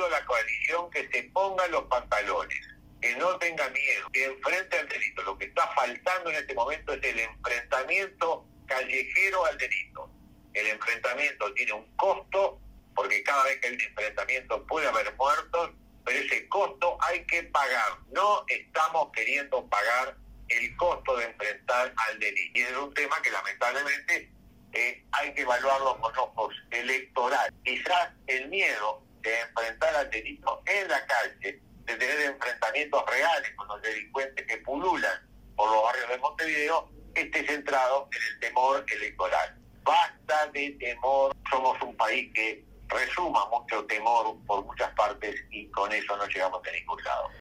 pido a la coalición que se ponga los pantalones, que no tenga miedo, que enfrente al delito. Lo que está faltando en este momento es el enfrentamiento callejero al delito. El enfrentamiento tiene un costo, porque cada vez que hay un enfrentamiento puede haber muertos, pero ese costo hay que pagar. No estamos queriendo pagar el costo de enfrentar al delito. Y es un tema que lamentablemente hay que evaluarlo con ojos electorales. Quizás el miedo de enfrentar al delito en la calle, de tener enfrentamientos reales con los delincuentes que pululan por los barrios de Montevideo, esté centrado en el temor electoral. Basta de temor. Somos un país que resuma mucho temor por muchas partes y con eso no llegamos a ningún lado.